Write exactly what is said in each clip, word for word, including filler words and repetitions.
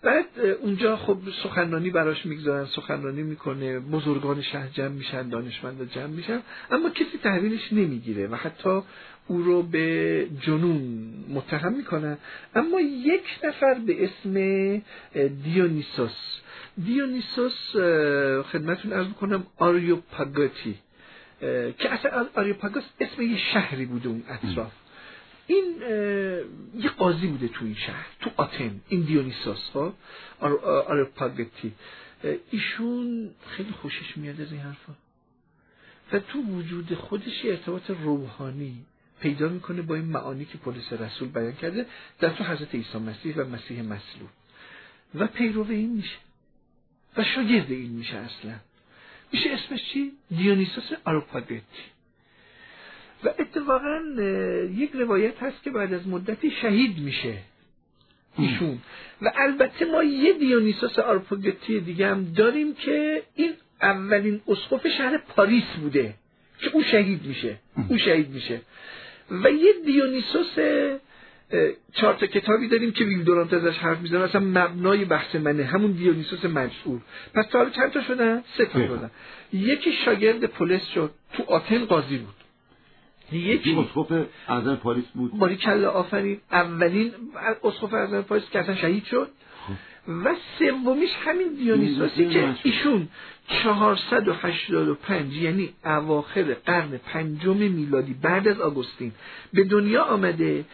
بعد اونجا خب سخنرانی براش میگذارن، سخنرانی میکنه، بزرگان شهر جمع میشن، دانشمندا جمع میشن، اما کسی تحویلش نمیگیره و حتی او رو به جنون متهم میکنن. اما یک نفر به اسم دیونیسوس دیونیسوس خدمتون عرض میکنم آریوپاگوتی که اصلا آریوپاگوس اسم یه شهری بوده اون اطراف، این یه قاضی بوده تو این شهر، تو آتن. این دیونیسوس ها آریوپاگوتی، ایشون خیلی خوشش میاد از این حرفا و تو وجود خودش ارتباط روحانی پیدا میکنه با این معانی که پولس رسول بیان کرده در تو حضرت عیسی مسیح و مسیح مصلوب و پیرو این میشه و شاگرد این میشه. اصلا میشه اسمش چی؟ دیونیسوس آریوپاگوتی. و اتفاقا یک روایت هست که بعد از مدتی شهید میشه ایشون. و البته ما یه دیونیسوس آریوپاگوتی دیگه هم داریم که این اولین اسقف شهر پاریس بوده که او شهید میشه او شهید میشه و یه دیونیسوس چهار تا کتابی داریم که ویلدورانت ازش حرف میزنه، اصلا مبنای بحث منه، همون دیونیسوس مجعول. پس تا حالا چند تا شدن؟ سه تا شدن. یکی شاگرد پولس شد، تو آتن قاضی بود. یکی اسقف اعظم پاریس بود، باریکلا آفرین، اولین اسقف اعظم پاریس که اصلا شهید شد. و سومیش همین دیونیسوسی که ایشون چهارصد و هشتاد و پنج یعنی اواخر قرن پنجم میلادی بعد از آگوستین به دنیا آمده،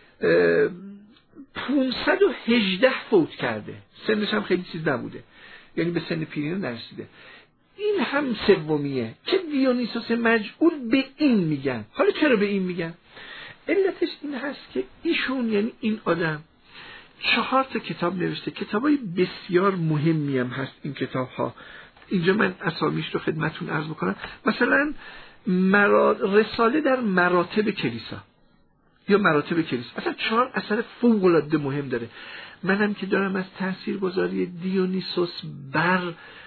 پانصد و هجده فوت کرده، سنش هم خیلی چیز نبوده، یعنی به سن پیری نرسیده. این هم سومیه که دیونیسوس مجعول به این میگن. حالا چرا به این میگن؟ علتش این هست که ایشون، یعنی این آدم، چهار تا کتاب نوشته، کتابای بسیار مهمی هم هست این کتاب ها. اینجا من اسامیش رو خدمتون عرض بکنم. مثلا مرا... رساله در مراتب کلیسا یا مراتب کلیسا، اصلا چهار اثر فوق العاده مهم داره. منم که دارم از تاثیرگذاری دیونیسوس بر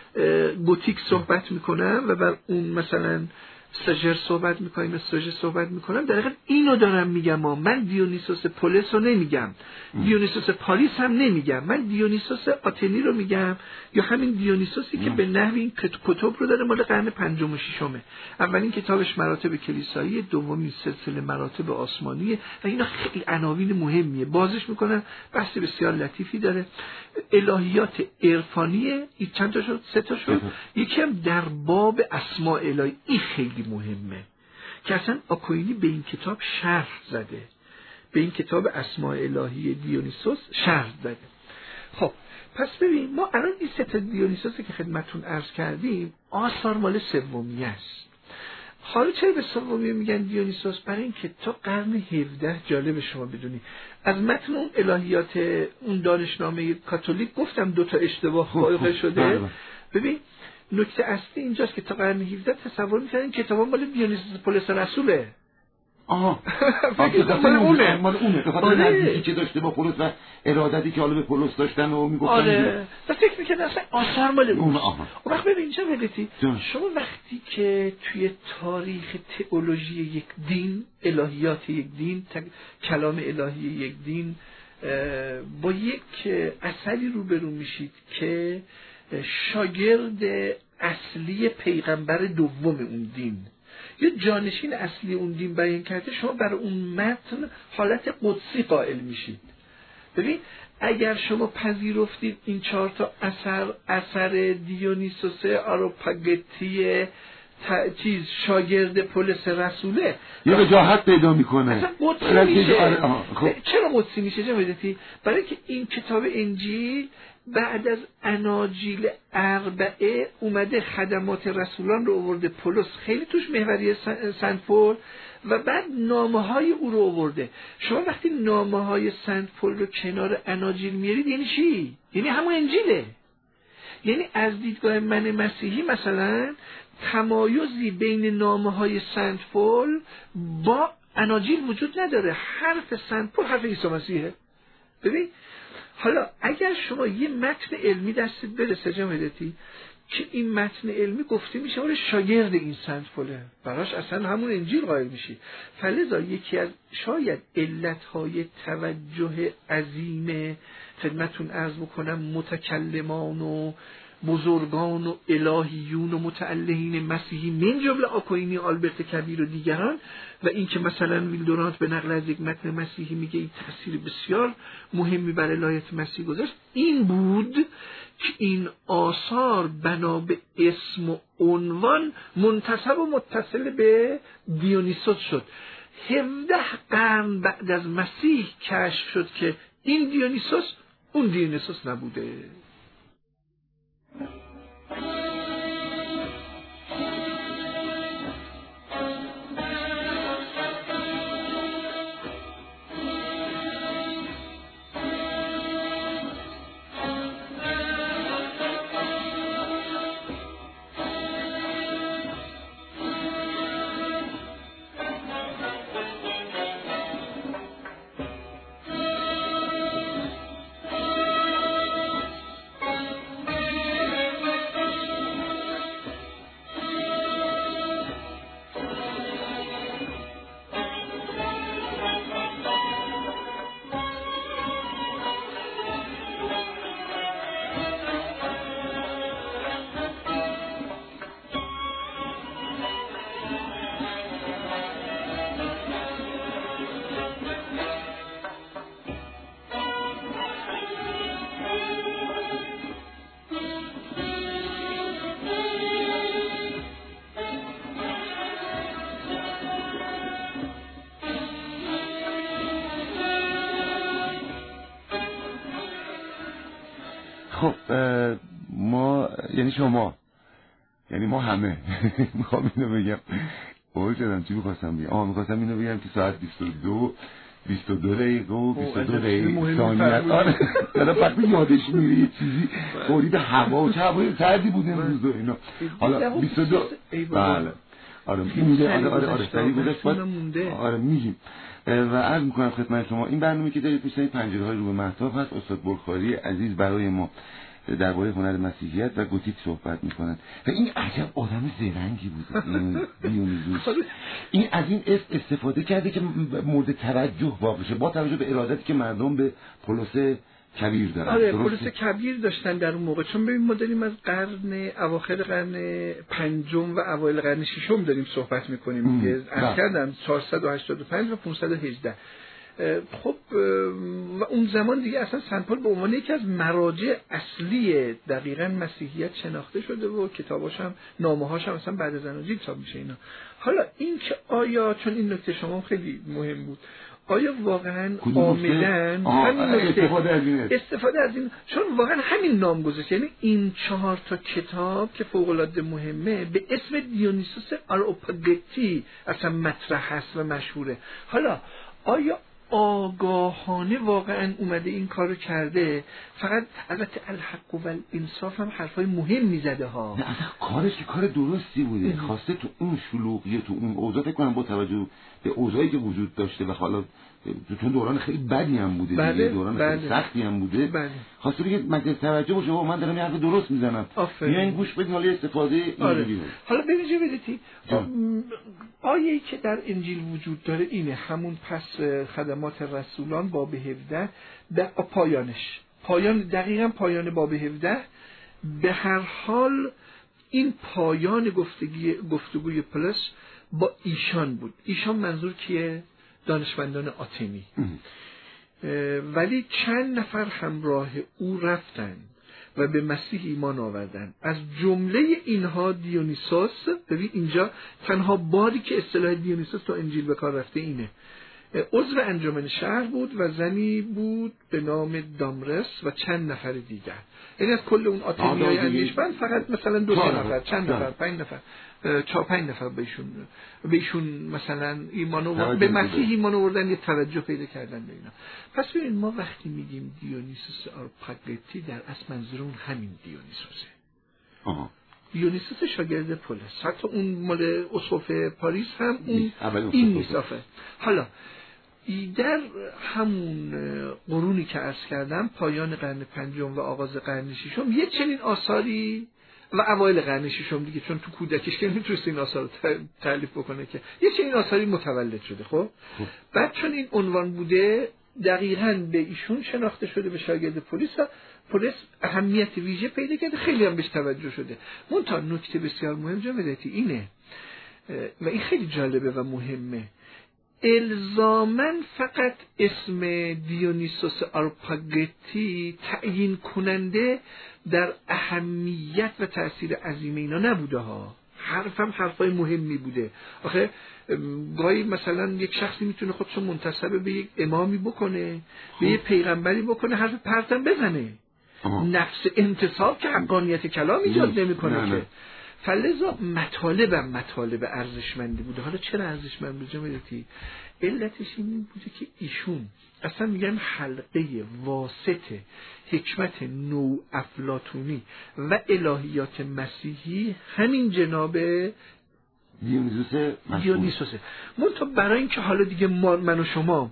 گوتیک صحبت میکنم و بر اون مثلا ساژر صحبت میکنیم، استراژر صحبت میکنم، در حقیقت اینو دارم میگم. من دیونیسوس پولس رو نمیگم، دیونیسوس پاریس هم نمیگم، من دیونیسوس آتنی رو میگم، یا همین دیونیسوسی که به نحوی این کتاب رو داره، مال قرن پنجم و ششمه. اولین کتابش مراتب کلیسایی، دومی سلسله مراتب آسمانیه و اینا خیلی عناوین مهمیه، بازش میکنن، بحث بسیار لطیفی داره. الهیات عرفانیه، این چند تا شد؟ سه تا شد. یکی هم در باب اسماء الهی، این خیلی مهمه که اصلا آکوینی به این کتاب شرح زده، به این کتاب اسماء الهی دیونیسوس شرح زده. خب پس ببین، ما الان این سه تا دیونیسوسی که خدمتتون عرض کردیم آثار مال سومی است. حالا چرا به سومی میگن دیونیسوس؟ برای اینکه تا قرن هفدهم، جالب شما بدونی، از متن اون الهیات اون دانشنامه کاتولیک گفتم دو تا اشتباه واقع شده. ببین نکته اصلی اینجاست که تا قرن هفدهم تصور می‌کردن کتابا مال دیونیسوس پولس رسوله. آها مال اونه مال اونه به خاطر نزدیکی که داشته با پولس و ارادتی که حالا به پولس داشتن و میگفتن. آره و فکر می‌کردن اصلا آثار مال اونه. اون وقت ببین اینجا ببینید شما وقتی که توی تاریخ تئولوژی یک دین، الهیات یک دین، کلام الهی یک دین با یک اثری روبرو میشید که شاگرد اصلی پیغمبر دوم اون دین یا جانشین اصلی اون دین بیان کرده، شما برای اون متن حالت قدسی قائل میشید. ببین اگر شما پذیرفتید این چهار تا اثر اثر دیونیسوس آریوپاگوتی چیز شاگرد پولس رسوله، یه وجاهت پیدا میکنه، اصلا قدسی میشه. خب. چرا قدسی میشه جنبیدتی؟ برای که این کتاب انجیل بعد از اناجیل اربعه اومده خدمات رسولان رو آورده، پولس خیلی توش محوری سنت پول، و بعد نامه های او رو آورده. شما وقتی نامه های سنت پول رو کنار اناجیل میارید یعنی چی؟ یعنی همون انجیله. یعنی از دیدگاه من مسیحی مثلا تمایزی بین نامه های سنت پول با اناجیل وجود نداره. حرف سنت پول حرف عیسی مسیحه. ببین حالا اگر شما یه متن علمی دستت برسه جمعیتی، که این متن علمی گفته میشه ولی شاگرد این سنت پله، براش اصلا همون انجیل قائل میشی. فلذا یکی از شاید علتهای توجه عظیم خدمتون عرض بکنم متکلمان و بزرگان و الهیون و متعلهین مسیحی من جمله آکوینی، آلبرت کبیر و دیگران، و این که مثلا ویلدورانت به نقل از یک متن مسیحی میگه این تأثیر بسیار مهمی بر الهیات مسیح گذاشت، این بود که این آثار بنا به اسم و عنوان منتسب و متصل به دیونیسوس شد. هفده قرن بعد از مسیح کشف شد که این دیونیسوس اون دیونیسوس نبوده. خب ما یعنی شما یعنی ما همه میخوام اینو بگم باور شدم چی میخواستم بگم آه میخواستم اینو بگم که ساعت بیست و دو بیست و دو دقیقه و بیست و دو دقیقه ثانیه آره حالا وقتی یادش میره یه چیزی خورید هوا و چه هوای سردی بود امروز و اینا حالا بیست و دو بله آره میگه آره آره آره سری گذشت آره میگیم و عرض میکنم خدمت شما این برنامه که دارید پیشنهاد پنجره‌های رو به مهتاب هست. استاد بلخاری عزیز برای ما درباره هنر مسیحیت و گوتیک صحبت میکنن و این عجب آدم زرنگی بود این دیونیزوس. این از این اسم استفاده کرده که مورد توجه واقع شه با توجه به ارادتی که مردم به پولس کبیر دارن. آره پولس کبیر داشتن در اون موقع، چون ببین ما داریم از قرن اواخر قرن پنجم و اوایل قرن ششم داریم صحبت میکنیم که از کردم چهارصد و هشتاد و پنج و پانصد و هجده. خب و اون زمان دیگه اصلا سنت پل به عنوان یکی از مراجع اصلی دقیقاً مسیحیت شناخته شده و کتاباش هم نامه‌هاش هم مثلا بعد از اناجیل چاپ میشه اینا. حالا این که آیا چون این نکته شما خیلی مهم بود، آیا واقعا عاملاً همین استفاده از این استفاده از این چون واقعا همین نام گذاشت، یعنی این چهار تا کتاب که فوق العاده مهمه به اسم دیونیسوس آریوپاگیتی اصلا مطرح هست و مشهوره. حالا آیا آگاهانه واقعا اومده این کارو کرده؟ فقط البته الحق و الانصاف هم حرفای مهم میزده ها. نه اصلا کارش که کار درستی بوده، خواسته تو اون شلوغی تو اون اوضاع فکر کنم با توجه به اوضاعی که وجود داشته و حالا تو دوران خیلی بدی هم بوده بله، دیگه دوران بله، خیلی سختی هم بوده بله. خواسته بگه مجلس توجه باشه و من دارم یه حرف درست میزنم یا این گوش بدین حالا استفاده اینجوری آره. بود. حالا ببینید بدیتی آیه‌ای که در انجیل وجود داره اینه، همون پس خدمات رسولان باب هفده به پایانش پایان دقیقاً پایان باب هفده به هر حال این پایان گفتگی گفتگوی پولس با ایشان بود. ایشان منظور کیه؟ دانشمندان آتنی. ولی چند نفر همراه او رفتن و به مسیح ایمان آوردن، از جمله اینها دیونیسوس. ببین اینجا تنها باری که اصطلاح دیونیسوس تو انجیل به کار رفته اینه. عضو انجمن شهر بود و زنی بود به نام دامرس و چند نفر دیگر. یعنی از کل اون آتنیای اندیشمند فقط مثلا دو تا نفر، چند نفر، پنج نفر، چهار پنج نفر بهشون بهشون مثلا ایمان آوردن، به مسیح ایمان آوردن، یه توجه پیدا کردن به اینا. پس ببین ما وقتی میگیم دیونیسوس آریوپاگیتی در اصل منظورمون همین دیونیسوسه. آها. دیونیسوس شاگرد پولس، حتی اون مال اسقف پاریس هم اون این نیست. حالا در همون قرونی که عرض کردم، پایان قرن پنجم و آغاز قرن ششم، یه چنین آثاری و اوایل قرن ششم دیگه، چون تو کودکیش که نمیتونست این آثار رو تألیف بکنه که یه چنین آثاری متولد شده. خب بعد چون این عنوان بوده دقیقاً به ایشون شناخته شده، به شاگرد پلیس پلیس اهمیت ویژه پیدا کرده، خیلی هم بهش توجه شده. منتها نکته بسیار مهم جمعیتی اینه و این خیلی جالبه و مهمه، الزاماً فقط اسم دیونیسوس آرپاگتی تعیین کننده در اهمیت و تأثیر عظیم اینا نبوده ها. حرفم حرفای مهمی بوده. آخه گاهی مثلا یک شخصی میتونه خودشو منتسب به یک امامی بکنه، به یک پیغمبری بکنه، حرف پرتم بزنه. آه. نفس انتصاب که حقانیت کلام ایجاد نمیکنه که. فلذا مطالبم مطالب ارزشمندی بوده. حالا چرا ارزشمند بوده جمعیتی؟ علتش این بوده که ایشون اصلا میگن حلقه واسط حکمت نو افلاطونی و الهیات مسیحی همین جناب دیونیسوسه دیونیسوسه. منتها برای اینکه حالا دیگه من و شما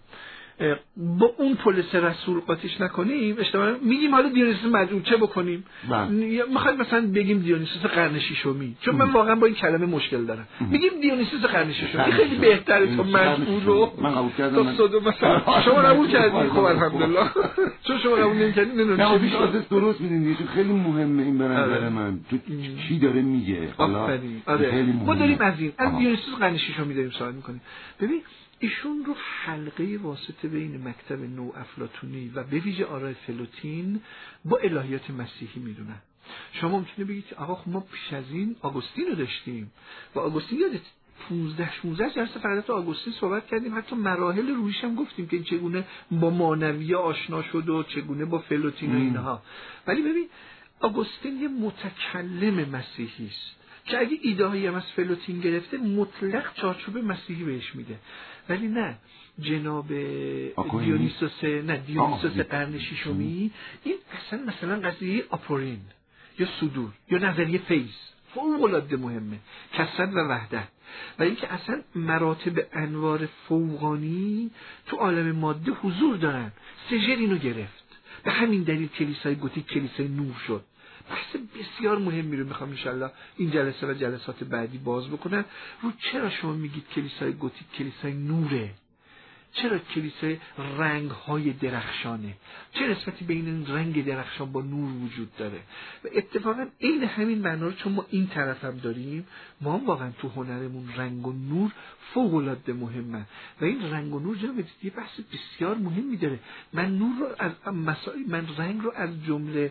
با اون پلیس رسول قاطیش نکنیم، اشتباه میگیم حالا دیونیسوس مجعول چه بکنیم؟ میخوایم مثلا بگیم دیونیسوس قرن ششمی، چون من واقعا با این کلمه مشکل دارم. میگیم دیونیسوس قرن ششمی خیلی بهتره تا مجعول رو من قبول کردم. مثلا شما قبول کردید، خب الحمدلله. چون شما قبول نمی‌کردید نمیدونم چه میشه. درست میدونید چون خیلی مهمه این به نظر من. تو چی داره میگه؟ حالا ما داریم از این از دیونیسوس قرن ششمی داریم سوال می‌کنیم. ببین ایشون رو حلقه واسطه بین مکتب نو افلاطونی و به ویژه آرای فلوتین با الهیات مسیحی میدونن. شما ممکنه بگید آقا خب ما پیش از این آگوستین رو داشتیم و آگوستین یادت پانزده شانزده جلسه فقط آگوستین صحبت کردیم، حتی مراحل روحیش هم گفتیم که چگونه با مانویه آشنا شد و چگونه با فلوتین و اینها. ولی ببین آگوستین یه متکلم مسیحی است که اگه ایده هایی هم از فلوتین گرفته مطلق چارچوب مسیحی بهش میده. ولی نه جناب دیونیسوس نه دیونیسوس قرن ششمی این اصلا مثلا قضیه آپورین یا صدور یا نظریه فیض فوق‌العاده مهمه، کثرت و وحدت، و اینکه اصلا مراتب انوار فوقانی تو عالم ماده حضور دارن. سژر اینو گرفت، به همین دلیل کلیسای گوتیک کلیسای نور شد. بحث بسیار مهمی رو میخوام انشالله این جلسه و جلسات بعدی باز بکنم رو چرا شما میگید کلیسای گوتیک کلیسای نوره، چرا کلیسای رنگ های درخشانه، چه نسبتی بین این رنگ درخشان با نور وجود داره. و اتفاقا این همین معنا رو چون ما این طرف هم داریم، ما هم واقعا تو هنرمون رنگ و نور فوق العاده مهمه و این رنگ و نور جناب یه بحث بسیار مهمی داره. من نور رو از مسائل، من رنگ رو از جمله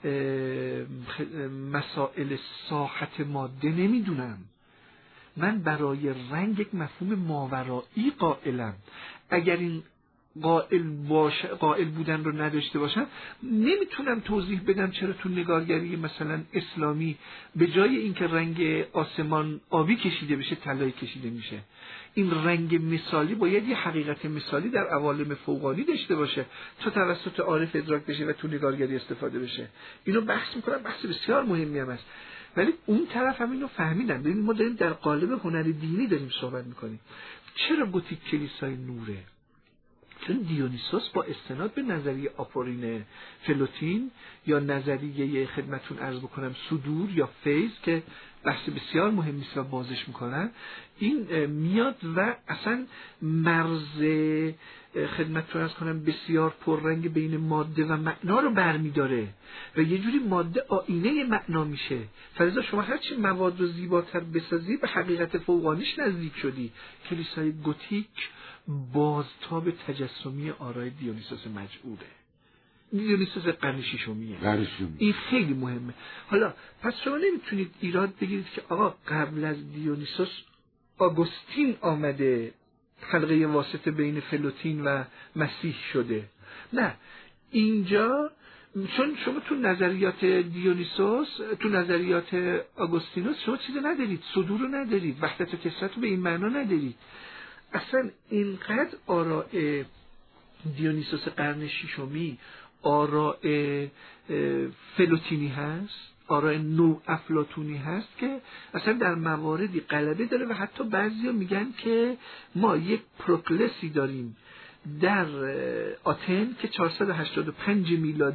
مسائل ساحت ماده نمیدونم. من برای رنگ یک مفهوم ماورایی قائلم. اگر این قائل باشه، قائل بودن رو نداشته باشم، نمیتونم توضیح بدم چرا تو نگارگری مثلا اسلامی به جای اینکه رنگ آسمان آبی کشیده بشه طلایی کشیده میشه. این رنگ مثالی باید یه حقیقت مثالی در عوالم فوقانی داشته باشه تا توسط عارف ادراک بشه و تو نگارگری استفاده بشه. اینو بحث میکنم، بحث بسیار مهمی هم است. ولی اون طرف هم اینو فهمیدن. ببین ما داریم در قالب هنر دینی داریم صحبت میکنیم. چرا گوتیک کلیسای نوره؟ چون دیونیسوس با استناد به نظریه آپورین فلوتین یا نظریه خدمتون عرض بکنم صدور یا فیض که بحث بسیار مهمی است و بازش میکنن، این میاد و اصلا مرز خدمتون عرض کنم بسیار پررنگ بین ماده و معنا رو برمیداره و یه جوری ماده آینه معنا میشه. فلذا شما هرچی مواد رو زیباتر بسازی به حقیقت فوقانیش نزدیک شدی. کلیسای گوتیک بازتاب تجسمی آرای دیونیسوس مجعوله، دیونیسوس قرن ششمیه. این خیلی مهمه. حالا پس شما نمیتونید ایراد بگیرید که آقا قبل از دیونیسوس آگوستین آمده حلقه واسطه بین فلوتین و مسیح شده. نه، اینجا چون شما تو نظریات دیونیسوس، تو نظریات آگوستینوس شما چیزی ندارید، صدور رو ندارید، وحدت و کثرت رو به این معنا ندارید. اصلا اینقدر آراء دیونیسوس قرن ششمی آراء فلوتینی هست، آراء نو افلاطونی هست که اصلا در مواردی غلبه داره و حتی بعضیا میگن که ما یک پروکلسی داریم در آتن که چهارصد و هشتاد و پنج میلادی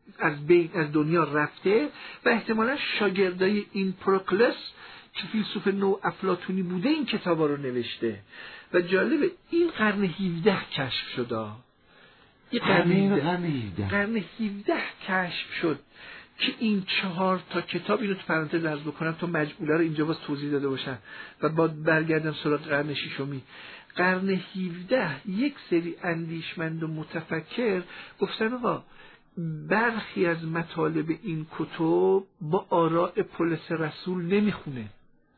از بین از دنیا رفته و احتمالا شاگردای این پروکلس که فیلسوف نو افلاطونی بوده این کتابا رو نوشته و جالبه این قرن هفدهم کشف شده. این قرن هفدهم قرن هفدهم کشف شد که این چهار تا کتاب، اینو تو پرانتز عرض بکنم تا مجموعه رو اینجا باز توضیح داده باشم و بعد برگردم سراغ قرن ششمی. قرن هفدهم یک سری اندیشمند و متفکر گفتن آقا برخی از مطالب این کتب با آراء پولس رسول نمیخونه،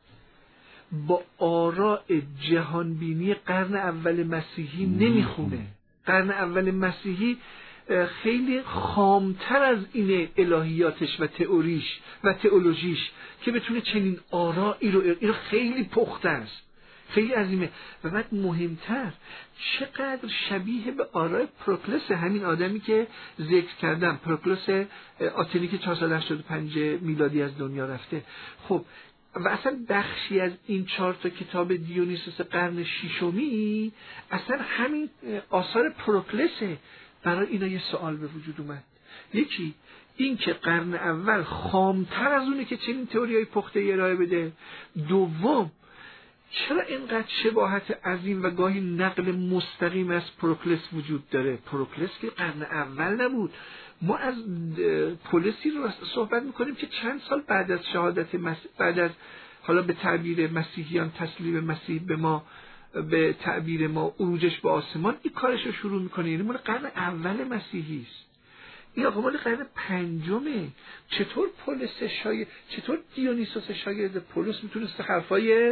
با آراء جهانبینی قرن اول مسیحی نمیخونه. قرن اول مسیحی خیلی خامتر از اینه الهیاتش و تئوریش و تئولوژیش که بتونه چنین آرائی رو، اینو خیلی پخته است، خیلی عظیمه. و بعد مهمتر چقدر شبیه به آراء پروکلس، همین آدمی که ذکر کردم، پروکلس آتنی که چهارصد و هشتاد و پنج میلادی از دنیا رفته. خب و اصلا بخشی از این چهار تا کتاب دیونیسوس قرن ششمی اصلا همین آثار پروکلسه. برای اینا یه سوال به وجود اومد، یکی این که قرن اول خامتر از اونه که چنین تئوریای پخته ارائه بده، دوم چرا اینقدر شباهت عظیم و گاهی نقل مستقیم از پروکلس وجود داره؟ پروکلس که قرن اول نبود، ما از پولسی رو صحبت میکنیم که چند سال بعد از شهادت مسیح، بعد از حالا به تعبیر مسیحیان تسلیم مسیح به ما، به تعبیر ما عروجش به آسمان، این کارش رو شروع میکنه. یعنی مال قرن اول مسیحی است. این آقا مال قرن پنجمه. چطور پولس شاگرد، چطور دیونیسوس شاگرد پولس میتونست حرفای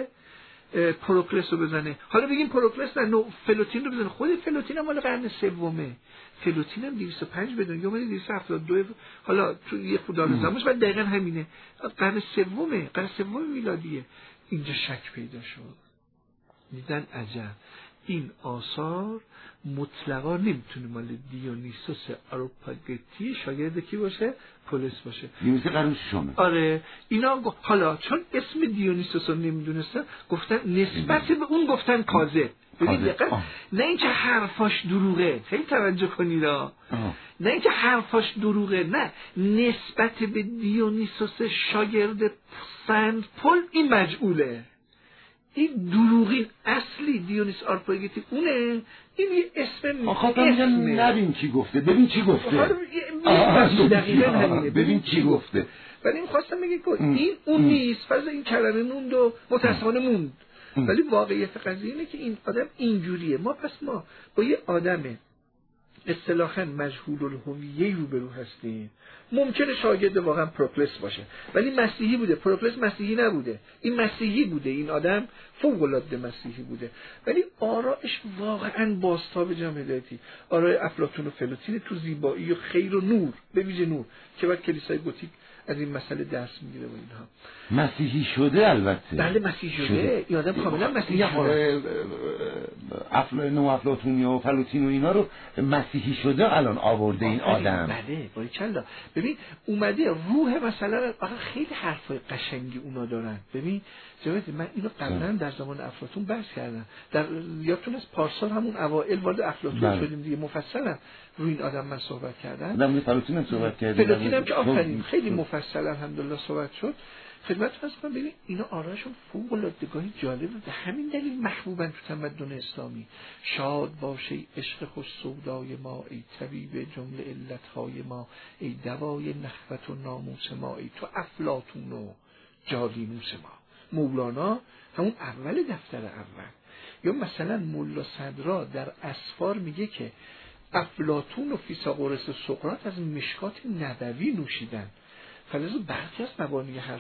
پروکلس رو بزنه؟ حالا بگیم پروکلس نه، فلوتین رو بزنه. خود فلوتین هم مال قرن سومه. فلوتین هم دویست و پنج بدون یا مال دویست و هفتاد و دو، حالا تو یه خدا زمانش بعد دقیقاً همینه، قرن سومه، قرن سوم میلادیه. اینجا شک پیدا شد. دیدن عجب این آثار مطلقا نمیتونه مال دیونیسوس آریوپاگیتی شاگرد کی باشه؟ پولس باشه. دیونیسوس قرن ششم. آره اینا گ... حالا چون اسم دیونیسوس رو نمیدونستن گفتن نسبت به اون گفتن کاذب. ببین دقیقاً نه اینکه حرفاش دروغه، خیلی توجه کنید، نه اینکه حرفاش دروغه، نه، نسبت به دیونیسوس شاگرد سنت پل این مجعوله. این دروغین اصلی دیونیس آریوپاگیتی اونه، این یه اسم آخه میگن نبین چی گفته، ببین چی گفته. دقیقاً همینه، ببین چی گفته. ولی این خواستم بگه که این اون نیست، فرض این کلمه موند و متأسفانه موند، ولی واقعیت قضیه اینه که این آدم اینجوریه. ما پس ما با یه آدم اصطلاحاً مجهول الهویه روبرو هستیم. ممکنه شاگرد واقعا پروکلس باشه ولی مسیحی بوده، پروکلس مسیحی نبوده، این مسیحی بوده، این آدم فوق العاده مسیحی بوده، ولی آرایش واقعا بازتاب جامعه هدایتی، آرای افلاطون و فلوتین تو زیبایی و خیر و نور، به ویژه نور، که بعد کلیسای گوتیک از این مسئله دست میگیره و اینها. مسیحی شده البته. بله مسیحی شده, شده. این آدم کاملا مسیحی شده. افلاطون و افلاطونی و فلوتین و اینا رو مسیحی شده الان آورده این آدم. بله باریکلا. ببین اومده روح مثلا، آخه خیلی حرفای قشنگی اونا دارن. ببین جواد من اینو قبلا در زمان افلاطون بحث کردم، در یادتون از پارسال همون اوائل وارد افلاطون بله. شدیم دیگه، مفصلا روی این آدم من صحبت کردم. در مورد فلوتین هم صحبت کردیم. فلوتین هم که آفرین خیلی مفصل الحمدلله صحبت شد. خدمتتون هستم. ببین اینا آرایشون فوق العاده گاهی جالبه، به همین دلیل محبوبن تو تمدن اسلامی. شاد باشه عشق خوش سودای ما، ای طبیب جمله علتهای ما، ای دوای نخوت و ناموس ما، ای تو افلاطون و جالینوس ما. مولانا همون اول دفتر اول، یا مثلا ملا صدرا در اسفار میگه که افلاطون و فیثاغورس و سقراط از مشکات نبوی نوشیدن. فلذا برخی از مبانی حرف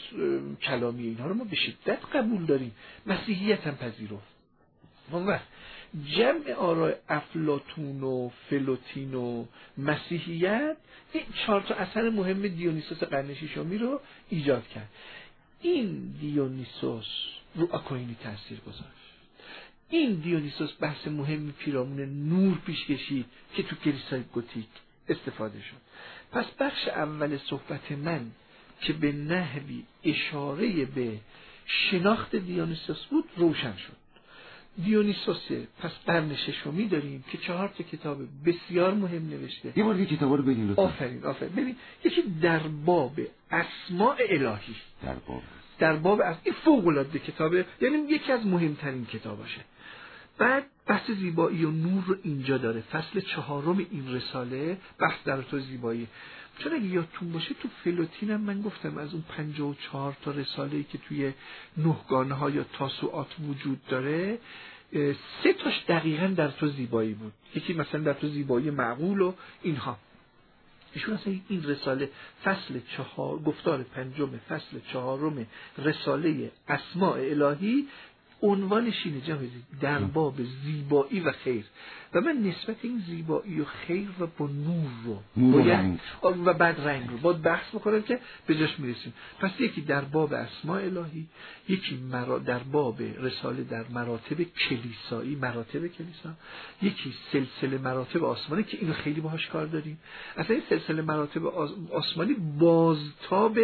کلامی اینها رو ما به شدت قبول داریم، مسیحیت هم پذیرفت. اون وقت جمع آراء افلاطون و فلوتین و مسیحیت این چهار تا اثر مهم دیونیسوس قرن ششمی رو ایجاد کرد. این دیونیسوس رو آکوینی تاثیر گذاشت. این دیونیسوس بحث مهمی پیرامون نور پیش کشید که تو کلیسای گوتیک استفاده شد. پس بخش اول صحبت من که به نحوی اشاره به شناخت دیونیسوس بود روشن شد. دیونیسوسه. پس قرن ششمی داریم که چهار تا کتاب بسیار مهم نوشته. یه بار دیگه کتابا رو بگین لطفا. آفرین آفرین. ببین یکی در باب اسماء الهی، در باب در باب از این فوق العاده کتابه، یعنی یکی از مهمترین کتاباشه. بعد بحث زیبایی و نور رو اینجا داره. فصل چهارم این رساله بحث در تو زیبایی. چون اگه یادتون باشه تو فلوتین هم من گفتم از اون پنجاه و چهار تا رساله‌ای که توی نهگانه ها یا تاسوعات وجود داره، سه تاش دقیقاً در تو زیبایی بود. یکی مثلا در تو زیبایی معقول و اینها. ایشون اصلا این رساله فصل چهار، گفتار پنجم فصل چهارم رساله اسماء الهی، عنوانش اینه جناب در باب زیبایی و خیر. و من نسبت این زیبایی و خیر و با نور رو نور باید و بعد رنگ رو باید بحث بکنم که به جاش میرسیم. پس یکی در باب اسماء الهی، یکی مرا در باب رساله در مراتب کلیسایی، مراتب کلیسا، یکی سلسله مراتب آسمانی که اینو خیلی باهاش کار داریم. اصلا این سلسله مراتب آسمانی بازتاب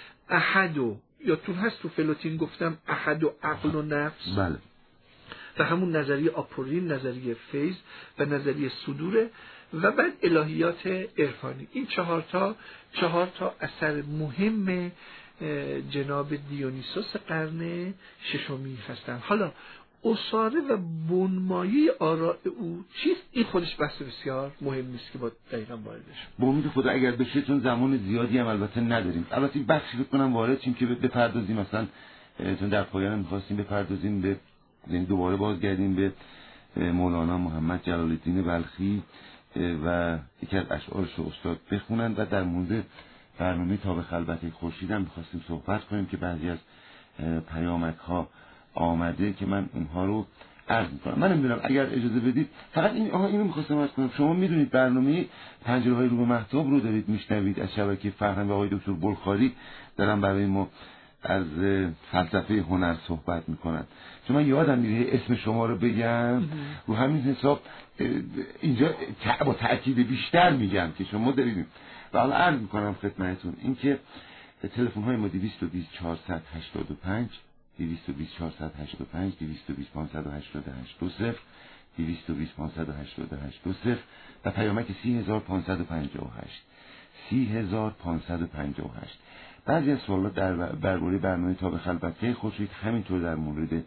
احد و یادتون هست تو فلوتین گفتم احد و عقل و نفس، بله، و همون نظریه آپورین، نظریه فیض و نظریه صدوره، و بعد الهیات عرفانی. این چهار تا چهار تا اثر مهم جناب دیونیسوس قرن ششمی هستند. حالا اصاره و بنمایه آراء او چیست؟ این خودش بحث بسیار مهم نیست که با دقیقا وارد شد. با امید خدا اگر بشه، چون زمان زیادی هم البته نداریم، البته بخشی فکر کنم وارد شیم که بپردازیم، مثلا چون در پایان می‌خواستیم بپردازیم به، یعنی دوباره بازگردیم به مولانا محمد جلال الدین بلخی و یکی از اشعارش رو استاد بخونن و در مورد برنامه تاب خلوت خورشید هم می‌خواستیم صحبت کنیم که بعضی از پیامک‌ها آمده که من اونها رو عرض میکنم. من نمیدونم اگر اجازه بدید فقط این آها اینو میخواستم عرض کنم. شما میدونید برنامه پنجره‌های رو به مهتاب رو دارید میشنوید از شبکه فرهنگ و آقای دکتر بلخاری دارن برای ما از فلسفه هنر صحبت میکنن. چون من یادم میره اسم شما رو بگم رو همین حساب اینجا با تأکید بیشتر میگم که شما دارید. و حالا عرض میکنم خدمتتون این که تلفن های ما دویست و بیست چهارصد و هشتاد و پنج دویست و بیست چهارصد و هشتاد و پنج دویست و بیست پانصد و هشتاد و هشت دو صفر دویست و بیست پانصد و هشتاد و هشت دو صفر و پیامک سی هزار پانصد و پنجاه و هشت سی هزار پانصد و پنجاه و هشت. بعضی از سوالات در درباره برنامه تاب خلوت خورشید همینطور در مورد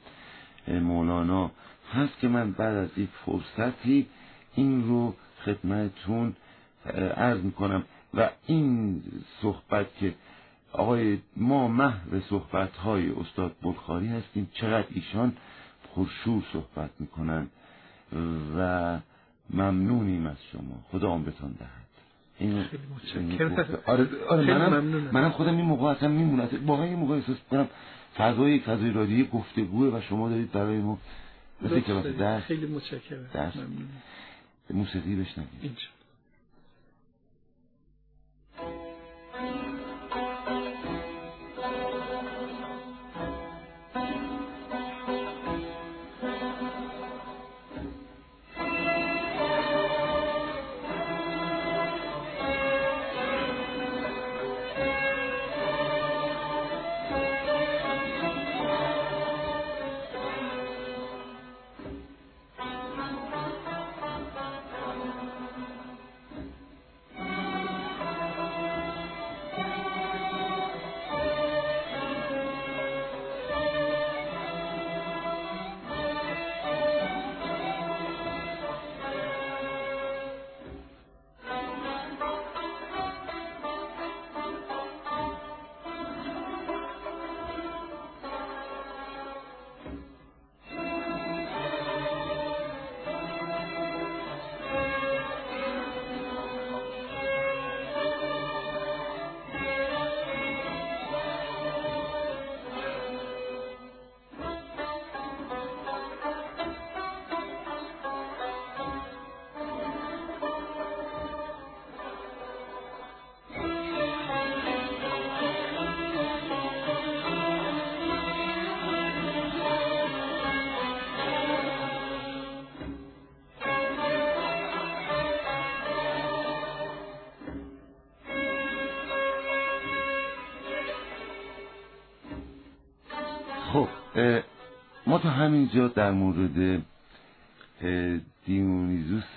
مولانا هست که من بعد از یک فرصتی این رو خدمتتون عرض میکنم. و این صحبت که آقای ما محو صحبت‌های استاد بلخاری هستیم، چقدر ایشان پرشور صحبت میکنن و ممنونیم از شما. خدا عمرتان دهد. این خیلی متشکرم. آره آره منم ممنونم. منم خودم این موقع اصلا میمونم واقعا این موقع احساس میکنم فضای یک فضای رادیویی گفتگوه و شما دارید برای ما مثل کلاس درس. خیلی متشکرم. درس موسیقی بشنوید. اینجا ما تا همینجا در مورد دیونیزوس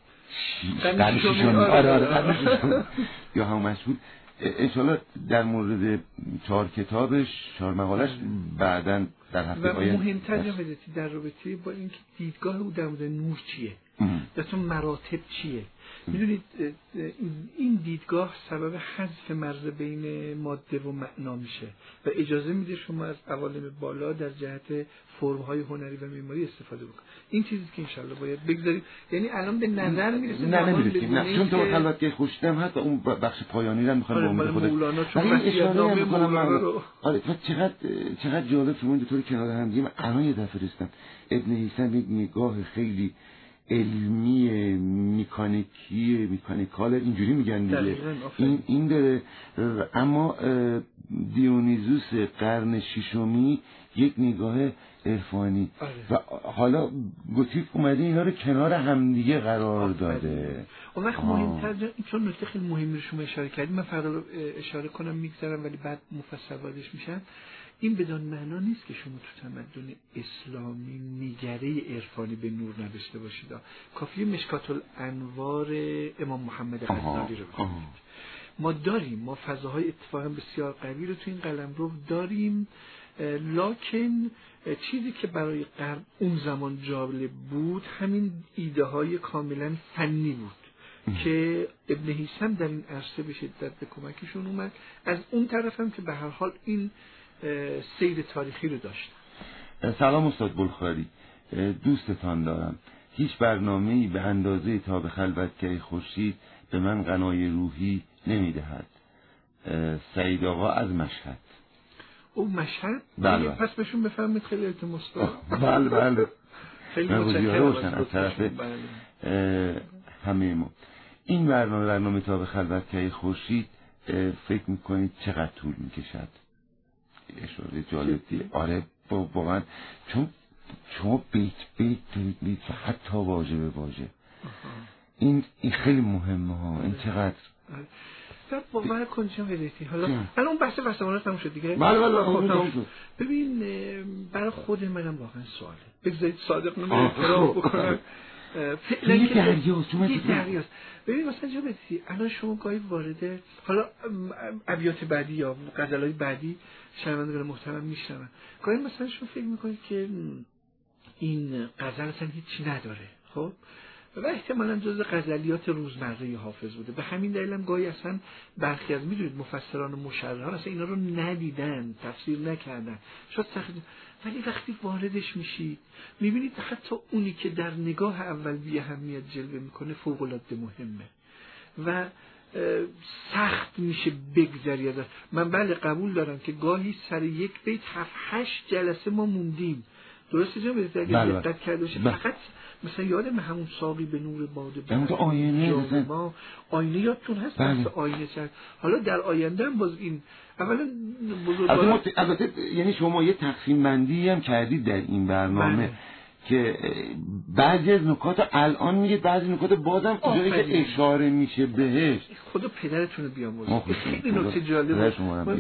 قرن ششم آره آره یا هم مشهور انشالله در مورد چهار کتابش چهار مقالش بعداً در هفته آینده. و مهمتر جنبه‌ای در رابطه با اینکه دیدگاه او در مورد نور چیه، مثلا مراتب چیه. میدونید این دیدگاه سبب حذف مرز بین ماده و معنا میشه و اجازه میده شما از عوالم بالا در جهت فرم‌های هنری و معماری استفاده بکنید. این چیزی که انشالله باید بگذاریم، یعنی الان به نظر میرسه نه نمیرسیم نه چون تو خلوت خوشیدم حتی اون بخش پایانی رو میخوام با امید خودش مولانا چون وصیت‌نامه مولانا رو آره چقدر چقدر جالب شما دو طور کنار هم دیگه. الان یه دفعه رسیدم ابن هیثم یک نگاه خیلی علمی مکانیکی مکانیکال اینجوری میگن دیگه این این داره. اما دیونیزوس قرن ششمی یک نگاه عرفانی و حالا گوتیک اومده اینا رو کنار همدیگه قرار داده. اون وقت مهمتر چون نکته خیلی مهمی رو شما اشاره کردیم، من فردا رو اشاره کنم میگذارم ولی بعد مفصل واردش میشم. این بدان معنا نیست که شما تو تمدن اسلامی نگره عرفانی به نور نداشته باشید. کافیه مشکات الانوار امام محمد غزالی رو بخونید. ما داریم، ما فضاهای اتفاقا بسیار قوی رو تو این قلمرو داریم، لکن چیزی که برای غرب اون زمان جالب بود همین ایده های کاملا فنی بود که ابن هیثم در این عرصه به شدت به کمکشون اومد. از اون طرف هم که به هر حال این سیر تاریخی رو داشتن. سلام استاد بلخاری، دوستتان دارم. هیچ برنامه‌ای به اندازه تا به خلوتگاه خورشید به من غنای روحی نمیدهد. سعید آقا از مشهد. او مشهد؟ بله. پس بهشون بفرمایید خیلی التماس دارم. بله بله. خیلی متشکرم از طرف همه ما. این برنامه برنامه تا به خلوتگاه خورشید فکر میکنید چقدر طول میکشد؟ اشاره جالب دیگه. آره واقعا چون شما بیت بیت دارید میید و حتی واژه به واژه. این این خیلی مهمه ها. این چقدر بعد باور کنید چون بدیتی حالا الان بحث وسوانات هم شد دیگه. بله بله. ببین برای خود منم واقعا سواله. بگذارید صادقانه اعتراف بکنم. فعلا که دریاست یه دریاست. ببین مثلا جا بدیتی الان شما گاهی وارده حالا ابیات بعدی یا غزلهای بعدی شنوندگان محترم میشنون، گاهی مثلا شما فکر میکنید که این غزل اصلا هیچی نداره، خب و احتمالاً جز غزلیات روزمره حافظ بوده. به همین دلیل هم گاهی اصلا برخی از میدونید مفسران و مشرحان اصلا اینا رو ندیدن، تفسیر نکردن، شاید سخت. ولی وقتی واردش میشید میبینید حتی اونی که در نگاه اول بی اهمیت جلوه میکنه فوق العاده مهمه و سخت میشه بگذری ازش. من بله قبول دارم که گاهی سر یک بیت هفت هشت جلسه ما موندیم. درسته جا بدید اگه دقت کرده باشه فقط مثلا یادم همون ساقی به نور باده بود آینه ما آینه یادتون هست بحث آینه کرد. حالا در آینده هم باز این اولا بزرگوار البته یعنی شما یه تقسیم بندی هم کردید در این برنامه بله. که بعضی از نکات الان میگه بعضی نکات بازم کجایی که اشاره میشه بهش. خدا پدرتون رو بیامرزه. خیلی نکته جالبه.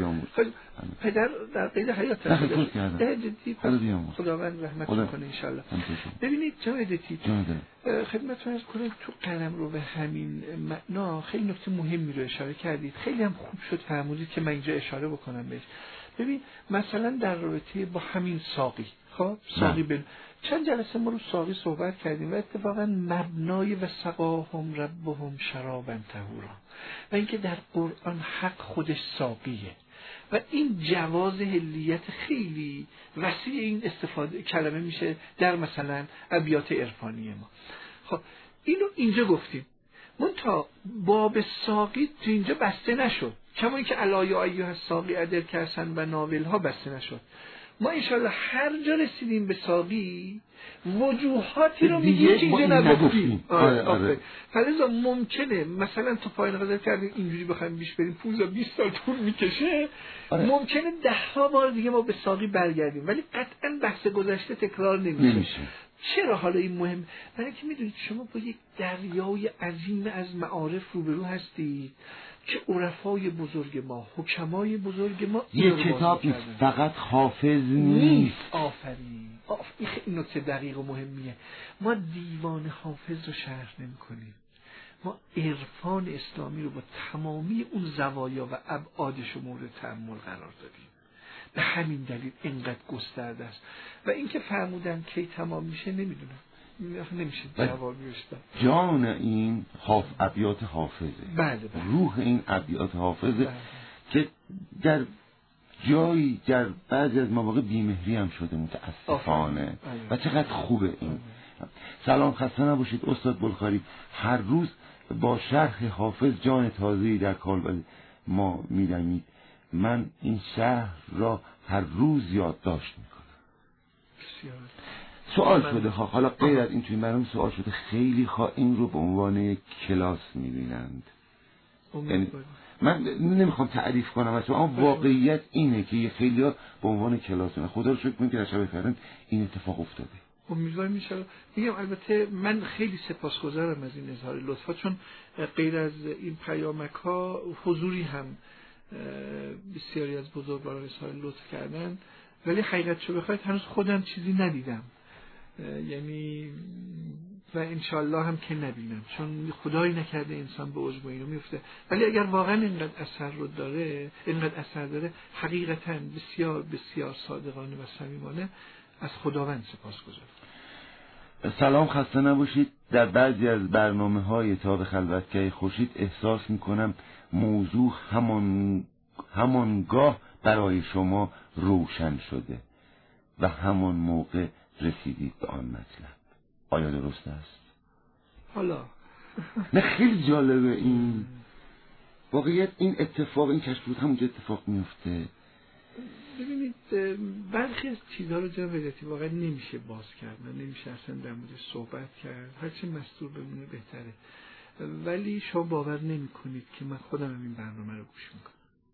پدر در قید حیات هست. در جدی خداوند رحمت کنه ان شاء الله. ببینید جنابتی خدمتتون عرض کنم تو قلم رو به همین معنا خیلی نکته مهمی رو اشاره کردید. خیلی هم خوب شد فرمودید که من اینجا اشاره بکنم بهش. ببین مثلا در رابطه با همین ساقی، خب ساقی بن چند جلسه ما رو ساقی صحبت کردیم و اتفاقا مبنای و سقاهم ربهم شرابا طهورا و اینکه در قرآن حق خودش ساقیه و این جواز هلیت خیلی وسیع این استفاده کلمه میشه در مثلا ابیات عرفانی ما. خب اینو اینجا گفتیم منتها باب ساقی تو اینجا بسته نشد، کما اینکه علایه ایها ساقی ادر کرسن و ناول ها بسته نشد. ما انشالله هر جا رسیدیم به ساقی وجوهاتی رو میگیم که اینجا نگفتیم. آره آره. فلذا ممکنه مثلا تو پایین غزل کردیم اینجوری بخوایم بیش بریم پانزده بیست سال طول میکشه. آره. ممکنه ده ها بار دیگه ما به ساقی برگردیم ولی قطعا بحث گذشته تکرار نمیشه. نمیشه. چرا حالا این مهم؟ برای اینکه میدونید شما با یک دریای عظیم از معارف روبرو هستید که عرفای بزرگ ما، حکمای بزرگ ما یک کتاب نیست، فقط حافظ نیست. آفرین. آفرین. این نکته دقیق و مهمیه. ما دیوان حافظ رو شرح نمی کنیم. ما عرفان اسلامی رو با تمامی اون زوایا و ابعادش مورد تأمل قرار دادیم. به همین دلیل اینقدر گسترده است. و اینکه فرمودن کی تمام میشه نمیدونم، نمیشه جواب بیشتر. جان این حاف ابیات حافظه. بله بله. روح این ابیات حافظه. بله. که در جایی در بعضی از مواقع بیمهری هم شده متاسفانه. و چقدر خوبه این. سلام، خسته نباشید استاد بلخاری. هر روز با شرح حافظ جان تازه‌ای در کالبد ما می‌دمید. من این شهر را هر روز یادداشت میکنم. سوال شده ها، حالا غیر از این توی برنامه سوال شده خیلی ها این رو به عنوان کلاس میبینند. یعنی من نمیخوام تعریف کنم اما واقعیت اینه که یه خیلی ها به عنوان کلاس میبینند. خدا رو شکر میگم که در شب فرند این اتفاق افتاده. امیدوارم میشه. میگم البته من خیلی سپاسگزارم از این اظهار لطفا، چون غیر از این پیامک ها حضوری هم بسیاری از بزرگواران اظهار لطف کردن، ولی حقیقتشو بخواید هنوز خودم چیزی ندیدم، یعنی و انشالله هم که نبینم، چون خدایی نکرده انسان به عجب اینو میفته. ولی اگر واقعا اینقدر اثر رو داره، اینقدر اثر داره، حقیقتا بسیار بسیار صادقانه و صمیمانه از خداوند سپاسگزارم. سلام، خسته نباشید. در بعضی از برنامه های تاب خلوتگاه خورشید احساس میکنم موضوع همان همانگاه برای شما روشن شده و همان موقع رسیدید به آن مطلب. آیا درست است؟ حالا نه خیلی جالبه این واقعیت، این اتفاق، این کشف بود همونجا اتفاق میفته. ببینید برخی از چیزها رو جناب ولایتی واقعا نمیشه باز کرد، نمیشه اصلا در موردش صحبت کرد، هرچی مستور بمونه بهتره. ولی شما باور نمی کنید که من خودم این برنامه رو گوش میکنم.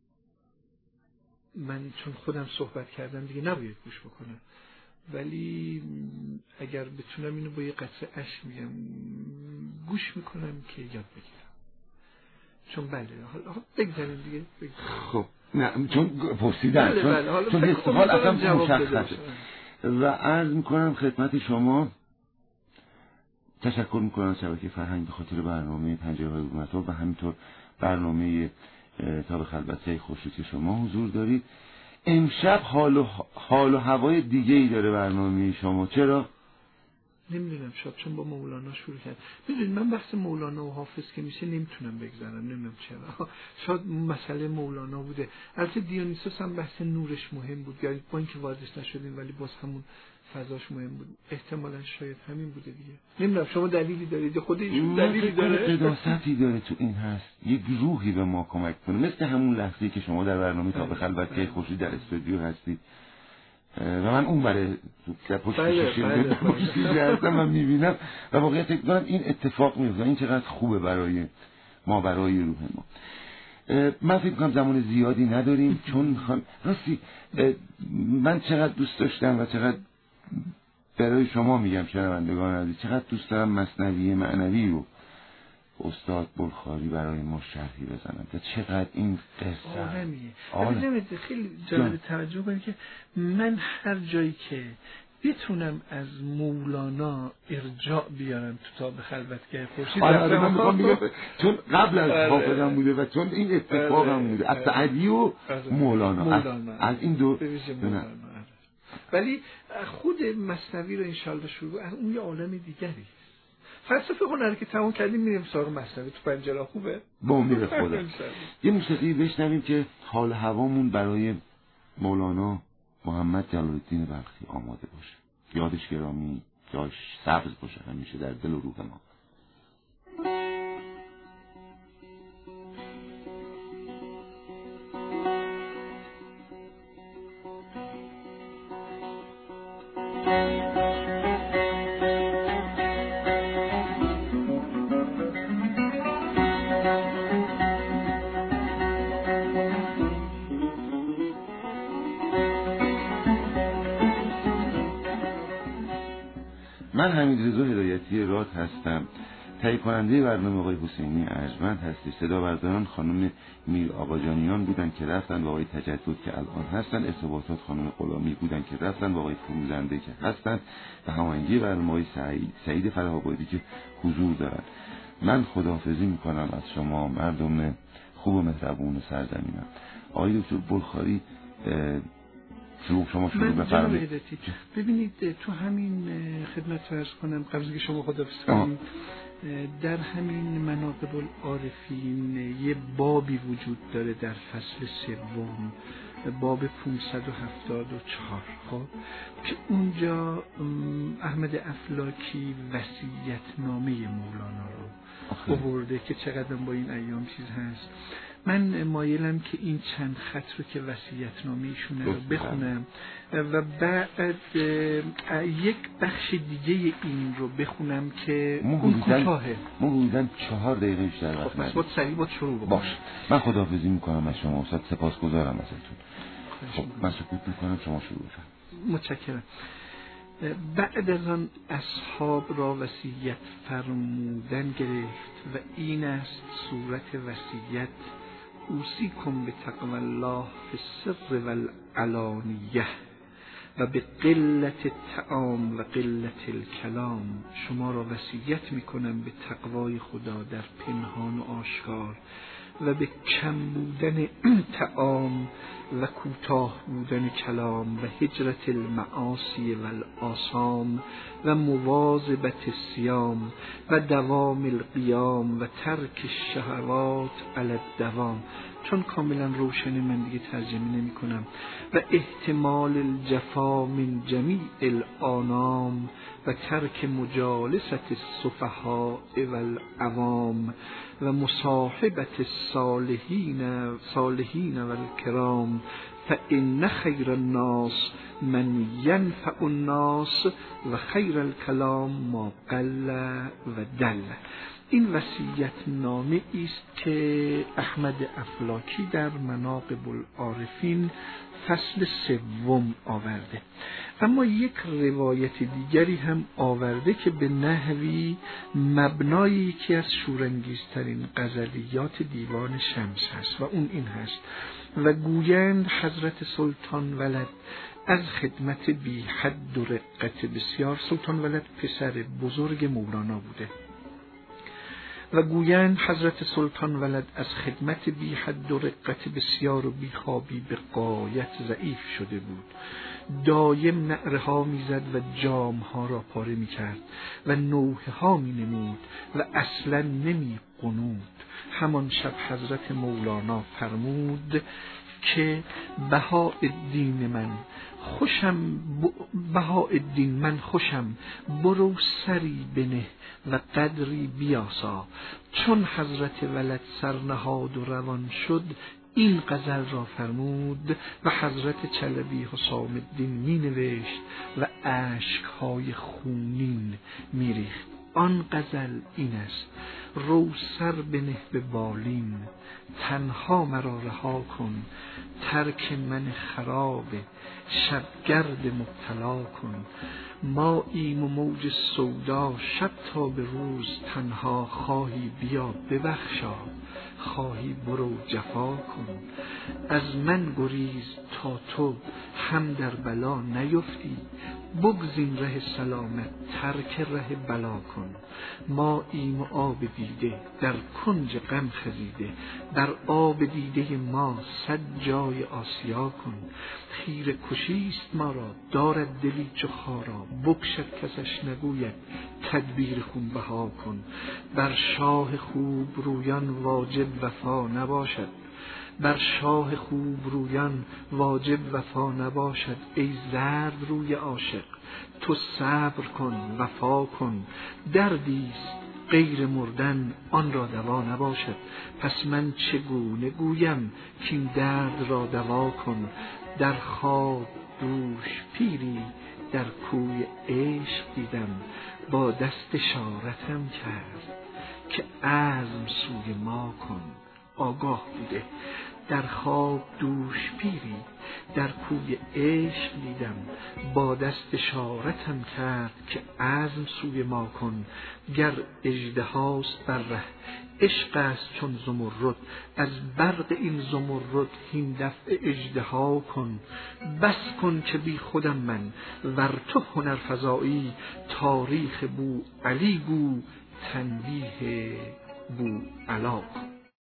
من چون خودم صحبت کردم دیگه نباید گوش بکنم، ولی اگر بتونم اینو با یه قطره اشک میگم گوش میکنم که یاد بگیرم. چون بله حالا بگذاریم دیگه بگذاریم. خب نه چون پرسیدن بله بله. حالا چون حال اصلا مشخصه و عرض میکنم خدمت شما تشکر میکنم از شبکه فرهنگ به خاطر برنامه پنجره های مطلب و همینطور برنامه تاب خلوتگاه خورشید که شما حضور دارید. امشب حال و حال و هوای دیگه ای داره برنامه شما. چرا؟ نمیدونم، شاید چون با مولانا شروع کرد. میدونید من بحث مولانا و حافظ که میشه نمیتونم بگذارم، نمیدونم چرا. شاید مسئله مولانا بوده. البته دیونیسوس هم بحث نورش مهم بود، یعنی با اینکه واردش نشدیم ولی باز همون فضاش مهم بود. احتمالاً شاید همین بوده دیگه. نمیدونم شما دلیلی دارید، خود ایشون دلیلی داره؟ قداستی داره تو این هست، یک روحی به ما کمک کنه، مثل همون لحظه‌ای که شما در برنامه تاب خلوتگاه خورشید در استودیو هستید و من اون برای در پشت شیشه هستم و میبینم و واقعیت اکنم این اتفاق میفته. این چقدر خوبه برای ما، برای روح ما. من فکر کنم زمان زیادی نداریم چون میخوام راستی من چقدر دوست داشتم و چقدر برای شما میگم شنوندگان عزیز چقدر دوست دارم مثنوی معنوی رو استاد بلخاری برای ما شرحی بزنم که چقدر این قصه عالمیه. خیلی جالب توجه کنید که من هر جایی که بتونم از مولانا ارجاع بیارم تو تاب خلوتگاه خورشید، آره من میخوام بگم چون قبل از حافظم بوده و چون این اتفاق هم بوده از سعدی و مولانا از, از این دو ولی خود مثنوی رو انشالله شروع از اون یه عالم دیگری. فلسفه هنر که تمام کردیم میریم سراغ مثنوی. تو پنجره خوبه؟ با امید خدا. یه موسیقی بشنویم که حال هوامون برای مولانا محمد جلال الدین بلخی آماده باشه. یادش گرامی، یادش سبز باشه همیشه در دل و روح ما. من حمیدرضا هدایتی راد هستم. تهیه کننده برنامه آقای حسینی ارجمند هستی. صدا برداران خانم میر آقاجانیان بودن که رفتن و آقای تجدد که الان هستن. ارتباطات خانم غلامی بودن که رفتن و آقای فروزنده که هستن و هماهنگی برنامه آقای سعید سعید فره‌آبادی که حضور دارن. من خداحافظی میکنم از شما مردم خوب و مهربون سرزمینم. آقای دکتر بلخاری شروع شما شروع بفرمایید. ببینید تو همین خدمت عرض کنم قبل از اینکه شما خداحافظی کنید، در همین مناقب العارفین یه بابی وجود داره در فصل سوم، باب پانصد و هفتاد و چهار، خب که اونجا احمد افلاکی وصیت‌نامه مولانا رو آورده که چقدر با این ایام چیز هست. من مایلم که این چند خط رو که وصیت‌نامه ایشونه رو بخونم و بعد یک بخش دیگه این رو بخونم که اون کوتاهه. ما حدوداً چهار دقیقه بیشتر وقت نداریم. خب پس سریع با شروع بکنم. باش. من خداحافظی میکنم از شما استاد، سپاسگزارم ازتون. خب من سکوت میکنم، شما شروع کنید. متشکرم. بعد از آن اصحاب را وصیت فرمودن گرفت و این است صورت وصیت: اوصیکم به تقوی الله فی السر و العلانیه و به قلت الطعام و قلت الکلام. شما را وصیت میکنم به تقوای خدا در پنهان و آشکار و به کم بودن طعام و کوتاه بودن کلام و هجرت المعاصی و الآثام و مواظبت الصیام و دوام القیام و ترک الشهوات علی الدوام. چون کاملا روشن من دیگه ترجمه نمی کنم. و احتمال الجفا من جمیع الانام و ترک مجالست السفهاء والعوام و مصاحبت الصالحین صالحین و الکرام فإن خیر الناس من ینفع الناس و خیر الکلام ما قل و دل. این وصیت نامه است که احمد افلاکی در مناقب العارفین فصل سوم آورده. اما یک روایت دیگری هم آورده که به نحوی مبنای یکی از شورانگیزترین غزلیات دیوان شمس هست و اون این هست: و گویند حضرت سلطان ولد از خدمت بی حد و رقت بسیار. سلطان ولد پسر بزرگ مولانا بوده. و گویند حضرت سلطان ولد از خدمت بی حد و رقت بسیار و بیخوابی به غایت ضعیف شده بود. دایم نعره ها میزد و جام ها را پاره می کرد و نوحه ها می نمود و اصلا نمی قنود. همان شب حضرت مولانا فرمود که بهاءالدین من خوشم ب... بهاءالدین من خوشم برو سری بنه و قدری بیاسا. چون حضرت ولد سرنهاد و روان شد این غزل را فرمود و حضرت چلبی حسام الدین می نوشت و اشکهای خونین می ریخت. آن غزل این است: رو سر بنه به بالین، تنها مرا رها کن، ترک من خراب شبگرد مبتلا کن. ما ایم و موج سودا شب تا به روز تنها، خواهی بیا ببخشا، خواهی برو جفا کن. از من گریز تا تو هم در بلا نیفتی، بگزین ره سلامت ترک ره بلا کن. ما ایم آب دیده در کنج غم خزیده، در آب دیده ما صد جای آسیا کن. خیره کشیست ما را دارد دلی چو خارا، بکشد کسش نگوید تدبیر خون بها کن. بر شاه خوب رویان واجب وفا نباشد، بر شاه خوب رویان واجب وفا نباشد. ای زرد روی عاشق تو صبر کن وفا کن. دردیست غیر مردن آن را دوا نباشد، پس من چگونه گویم کین درد را دوا کن. در خواب دوش پیری در کوی عشق دیدم، با دست اشارتم کرد که عزم سوی ما کن. آگاه بوده در خواب دوش پیری در کوی عشق دیدم، با دست اشارتم کرد که عزم سوی ما کن. گر اژدهاست بر ره عشق است چون زمرد، از برق این زمرد هین دفع اژدها کن. بس کن که بی خودم من ور تو هنرفزایی، تاریخ بو علی گو تنبیه بو علا کن.